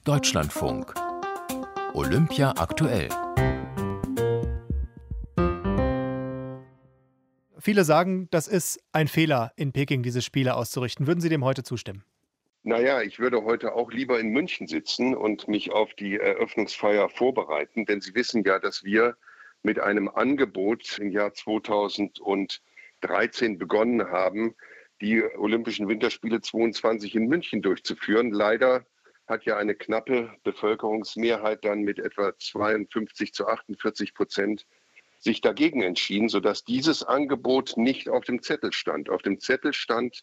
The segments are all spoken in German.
Deutschlandfunk. Olympia aktuell. Viele sagen, das ist ein Fehler, in Peking diese Spiele auszurichten. Würden Sie dem heute zustimmen? Naja, ich würde heute auch lieber in München sitzen und mich auf die Eröffnungsfeier vorbereiten, denn Sie wissen ja, dass wir mit einem Angebot im Jahr 2013 begonnen haben, die Olympischen Winterspiele 22 in München durchzuführen. Leider hat ja eine knappe Bevölkerungsmehrheit dann mit etwa 52-48% sich dagegen entschieden, sodass dieses Angebot nicht auf dem Zettel stand. Auf dem Zettel stand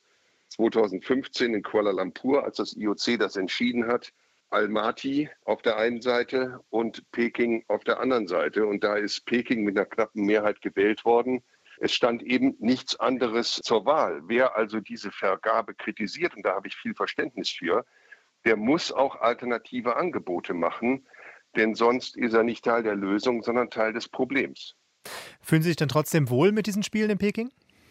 2015 in Kuala Lumpur, als das IOC das entschieden hat, Almaty auf der einen Seite und Peking auf der anderen Seite. Und da ist Peking mit einer knappen Mehrheit gewählt worden. Es stand eben nichts anderes zur Wahl. Wer also diese Vergabe kritisiert, und da habe ich viel Verständnis für, der muss auch alternative Angebote machen, denn sonst ist er nicht Teil der Lösung, sondern Teil des Problems. Fühlen Sie sich denn trotzdem wohl mit diesen Spielen in Peking?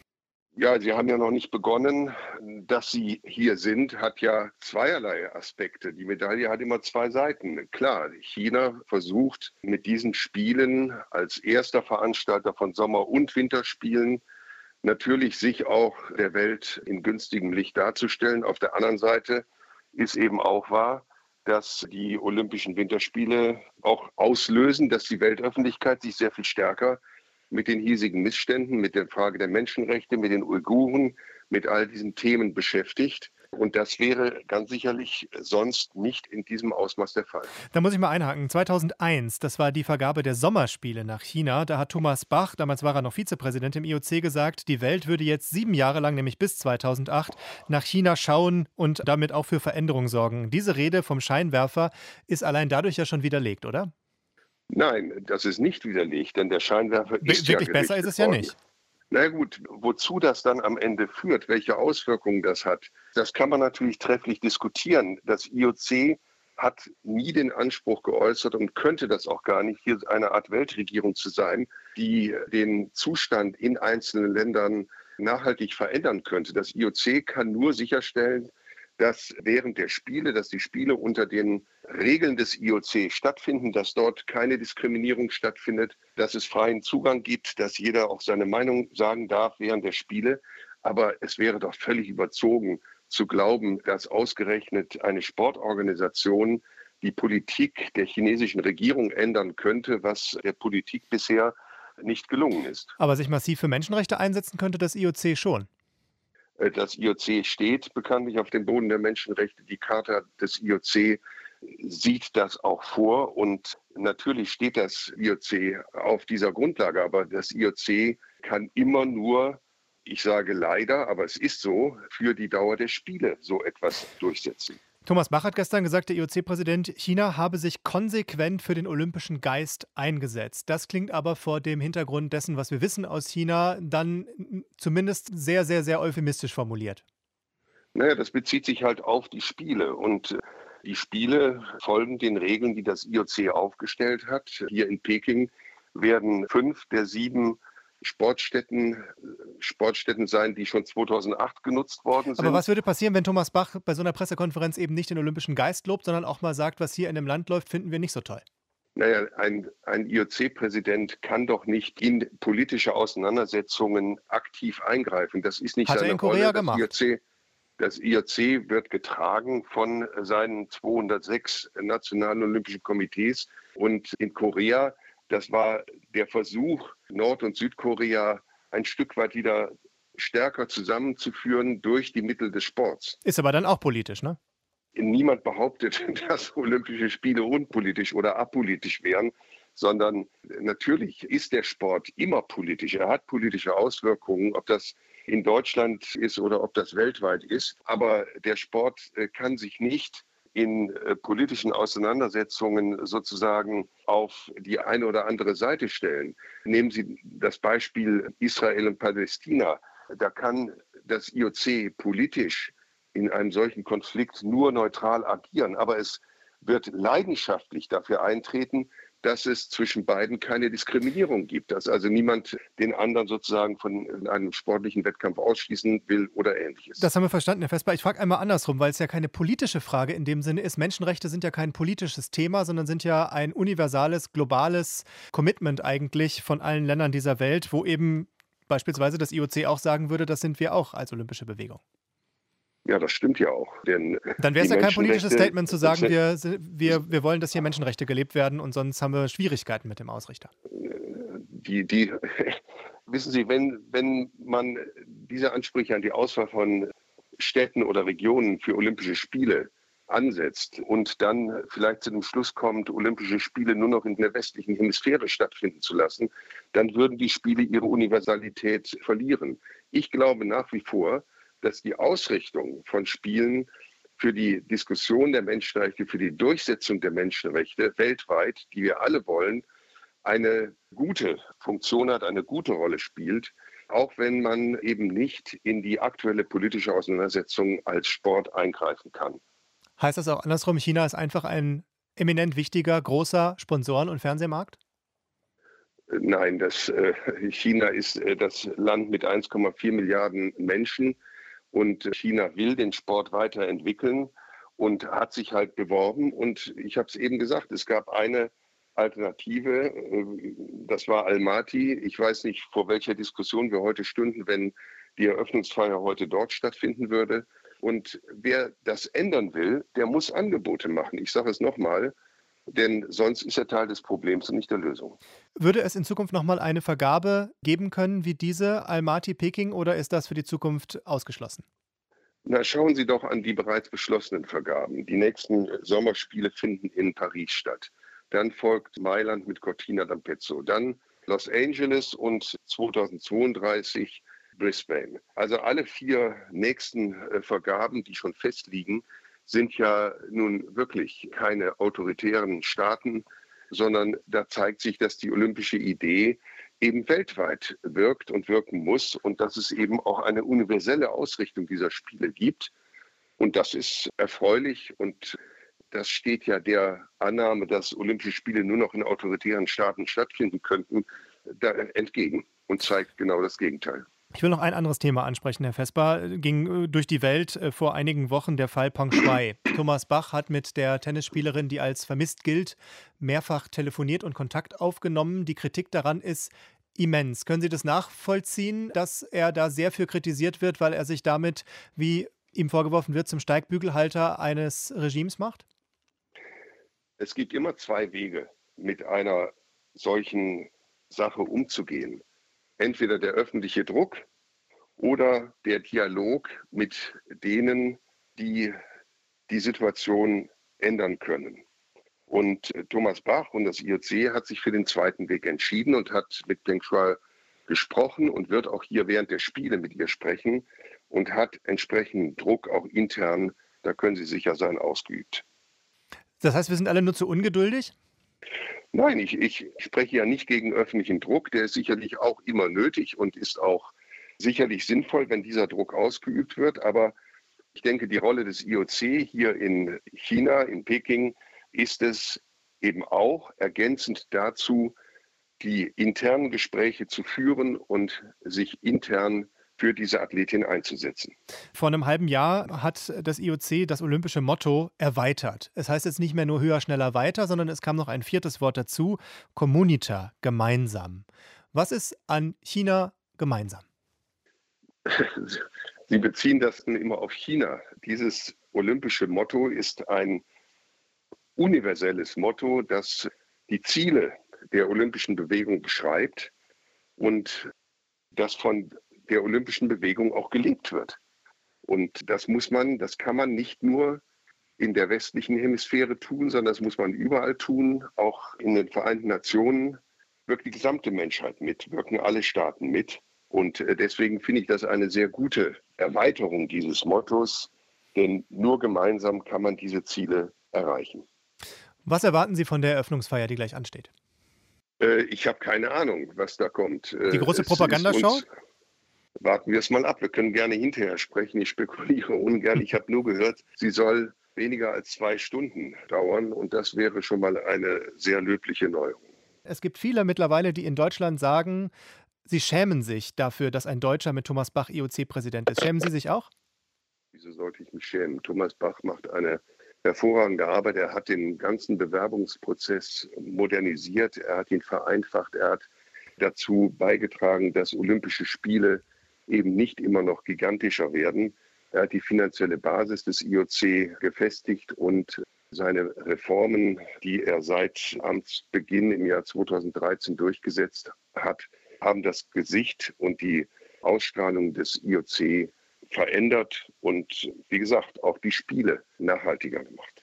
Ja, Sie haben ja noch nicht begonnen. Dass Sie hier sind, hat ja zweierlei Aspekte. Die Medaille hat immer zwei Seiten. Klar, China versucht mit diesen Spielen als erster Veranstalter von Sommer- und Winterspielen natürlich sich auch der Welt in günstigem Licht darzustellen. Auf der anderen Seite ist eben auch wahr, dass die Olympischen Winterspiele auch auslösen, dass die Weltöffentlichkeit sich sehr viel stärker mit den hiesigen Missständen, mit der Frage der Menschenrechte, mit den Uiguren, mit all diesen Themen beschäftigt. Und das wäre ganz sicherlich sonst nicht in diesem Ausmaß der Fall. Da muss ich mal einhaken. 2001, das war die Vergabe der Sommerspiele nach China. Da hat Thomas Bach, damals war er noch Vizepräsident im IOC, gesagt, die Welt würde jetzt 7 Jahre lang, nämlich bis 2008, nach China schauen und damit auch für Veränderung sorgen. Diese Rede vom Scheinwerfer ist allein dadurch ja schon widerlegt, oder? Nein, das ist nicht widerlegt, denn der Scheinwerfer ist Wirklich ja besser ist es ja nicht. Na gut, wozu das dann am Ende führt, welche Auswirkungen das hat, das kann man natürlich trefflich diskutieren. Das IOC hat nie den Anspruch geäußert und könnte das auch gar nicht, hier eine Art Weltregierung zu sein, die den Zustand in einzelnen Ländern nachhaltig verändern könnte. Das IOC kann nur sicherstellen, dass während der Spiele, dass die Spiele unter den Regeln des IOC stattfinden, dass dort keine Diskriminierung stattfindet, dass es freien Zugang gibt, dass jeder auch seine Meinung sagen darf während der Spiele. Aber es wäre doch völlig überzogen zu glauben, dass ausgerechnet eine Sportorganisation die Politik der chinesischen Regierung ändern könnte, was der Politik bisher nicht gelungen ist. Aber sich massiv für Menschenrechte einsetzen könnte das IOC schon. Das IOC steht bekanntlich auf dem Boden der Menschenrechte. Die Charta des IOC sieht das auch vor. Und natürlich steht das IOC auf dieser Grundlage. Aber das IOC kann immer nur, ich sage leider, aber es ist so, für die Dauer der Spiele so etwas durchsetzen. Thomas Bach hat gestern gesagt, der IOC-Präsident, China habe sich konsequent für den olympischen Geist eingesetzt. Das klingt aber vor dem Hintergrund dessen, was wir wissen aus China, dann zumindest sehr, sehr, sehr euphemistisch formuliert. Naja, das bezieht sich halt auf die Spiele. Und die Spiele folgen den Regeln, die das IOC aufgestellt hat. Hier in Peking werden 5 der 7 Sportstätten sein, die schon 2008 genutzt worden sind. Aber was würde passieren, wenn Thomas Bach bei so einer Pressekonferenz eben nicht den olympischen Geist lobt, sondern auch mal sagt, was hier in dem Land läuft, finden wir nicht so toll? Naja, ein IOC-Präsident kann doch nicht in politische Auseinandersetzungen aktiv eingreifen. Das ist nicht Hat er seine in Korea Rolle. gemacht. Das IOC wird getragen von seinen 206 nationalen olympischen Komitees. Und in Korea, das war der Versuch, Nord- und Südkorea ein Stück weit wieder stärker zusammenzuführen durch die Mittel des Sports. Ist aber dann auch politisch, ne? Niemand behauptet, dass Olympische Spiele unpolitisch oder apolitisch wären, sondern natürlich ist der Sport immer politisch. Er hat politische Auswirkungen, ob das in Deutschland ist oder ob das weltweit ist. Aber der Sport kann sich nicht in politischen Auseinandersetzungen sozusagen auf die eine oder andere Seite stellen. Nehmen Sie das Beispiel Israel und Palästina. Da kann das IOC politisch in einem solchen Konflikt nur neutral agieren, aber es wird leidenschaftlich dafür eintreten, dass es zwischen beiden keine Diskriminierung gibt, dass also niemand den anderen sozusagen von einem sportlichen Wettkampf ausschließen will oder Ähnliches. Das haben wir verstanden, Herr Vesper. Ich frage einmal andersrum, weil es ja keine politische Frage in dem Sinne ist. Menschenrechte sind ja kein politisches Thema, sondern sind ja ein universales, globales Commitment eigentlich von allen Ländern dieser Welt, wo eben beispielsweise das IOC auch sagen würde, das sind wir auch als olympische Bewegung. Ja, das stimmt ja auch. Denn dann wäre es ja kein politisches Statement zu sagen, wir wollen, dass hier Menschenrechte gelebt werden und sonst haben wir Schwierigkeiten mit dem Ausrichter. Wissen Sie, wenn man diese Ansprüche an die Auswahl von Städten oder Regionen für Olympische Spiele ansetzt und dann vielleicht zu dem Schluss kommt, Olympische Spiele nur noch in der westlichen Hemisphäre stattfinden zu lassen, dann würden die Spiele ihre Universalität verlieren. Ich glaube nach wie vor, dass die Ausrichtung von Spielen für die Diskussion der Menschenrechte, für die Durchsetzung der Menschenrechte weltweit, die wir alle wollen, eine gute Funktion hat, eine gute Rolle spielt, auch wenn man eben nicht in die aktuelle politische Auseinandersetzung als Sport eingreifen kann. Heißt das auch andersrum, China ist einfach ein eminent wichtiger, großer Sponsoren- und Fernsehmarkt? Nein, China ist das Land mit 1,4 Milliarden Menschen. Und China will den Sport weiterentwickeln und hat sich halt beworben. Und ich habe es eben gesagt, es gab eine Alternative, das war Almaty. Ich weiß nicht, vor welcher Diskussion wir heute stünden, wenn die Eröffnungsfeier heute dort stattfinden würde. Und wer das ändern will, der muss Angebote machen. Ich sage es nochmal, denn sonst ist er Teil des Problems und nicht der Lösung. Würde es in Zukunft nochmal eine Vergabe geben können wie diese Almaty Peking oder ist das für die Zukunft ausgeschlossen? Na, schauen Sie doch an die bereits beschlossenen Vergaben. Die nächsten Sommerspiele finden in Paris statt. Dann folgt Mailand mit Cortina d'Ampezzo. Dann Los Angeles und 2032 Brisbane. Also alle 4 nächsten Vergaben, die schon festliegen, sind ja nun wirklich keine autoritären Staaten, sondern da zeigt sich, dass die olympische Idee eben weltweit wirkt und wirken muss und dass es eben auch eine universelle Ausrichtung dieser Spiele gibt. Und das ist erfreulich und das steht ja der Annahme, dass Olympische Spiele nur noch in autoritären Staaten stattfinden könnten, da entgegen und zeigt genau das Gegenteil. Ich will noch ein anderes Thema ansprechen, Herr Vesper. Ging durch die Welt vor einigen Wochen der Fall Peng Shuai. Thomas Bach hat mit der Tennisspielerin, die als vermisst gilt, mehrfach telefoniert und Kontakt aufgenommen. Die Kritik daran ist immens. Können Sie das nachvollziehen, dass er da sehr für kritisiert wird, weil er sich damit, wie ihm vorgeworfen wird, zum Steigbügelhalter eines Regimes macht? Es gibt immer 2 Wege, mit einer solchen Sache umzugehen. Entweder der öffentliche Druck oder der Dialog mit denen, die die Situation ändern können. Und Thomas Bach und das IOC hat sich für den zweiten Weg entschieden und hat mit Peng Shuai gesprochen und wird auch hier während der Spiele mit ihr sprechen und hat entsprechenden Druck auch intern, da können Sie sicher sein, ausgeübt. Das heißt, wir sind alle nur zu ungeduldig? Nein, ich spreche ja nicht gegen öffentlichen Druck. Der ist sicherlich auch immer nötig und ist auch sicherlich sinnvoll, wenn dieser Druck ausgeübt wird. Aber ich denke, die Rolle des IOC hier in China, in Peking, ist es eben auch ergänzend dazu, die internen Gespräche zu führen und sich intern für diese Athletin einzusetzen. Vor einem halben Jahr hat das IOC das olympische Motto erweitert. Es heißt jetzt nicht mehr nur höher, schneller, weiter, sondern es kam noch ein 4. Wort dazu, Comunita, gemeinsam. Was ist an China gemeinsam? Sie beziehen das immer auf China. Dieses olympische Motto ist ein universelles Motto, das die Ziele der olympischen Bewegung beschreibt und das von der olympischen Bewegung auch gelebt wird. Und das kann man nicht nur in der westlichen Hemisphäre tun, sondern das muss man überall tun. Auch in den Vereinten Nationen wirkt die gesamte Menschheit mit, wirken alle Staaten mit. Und deswegen finde ich das eine sehr gute Erweiterung dieses Mottos, denn nur gemeinsam kann man diese Ziele erreichen. Was erwarten Sie von der Eröffnungsfeier, die gleich ansteht? Ich habe keine Ahnung, was da kommt. Die große Propagandashow? Warten wir es mal ab. Wir können gerne hinterher sprechen. Ich spekuliere ungern. Ich habe nur gehört, sie soll weniger als 2 Stunden dauern. Und das wäre schon mal eine sehr löbliche Neuerung. Es gibt viele mittlerweile, die in Deutschland sagen, sie schämen sich dafür, dass ein Deutscher mit Thomas Bach IOC-Präsident ist. Schämen Sie sich auch? Wieso sollte ich mich schämen? Thomas Bach macht eine hervorragende Arbeit. Er hat den ganzen Bewerbungsprozess modernisiert. Er hat ihn vereinfacht. Er hat dazu beigetragen, dass Olympische Spiele eben nicht immer noch gigantischer werden. Er hat die finanzielle Basis des IOC gefestigt und seine Reformen, die er seit Amtsbeginn im Jahr 2013 durchgesetzt hat, haben das Gesicht und die Ausstrahlung des IOC verändert und, wie gesagt, auch die Spiele nachhaltiger gemacht.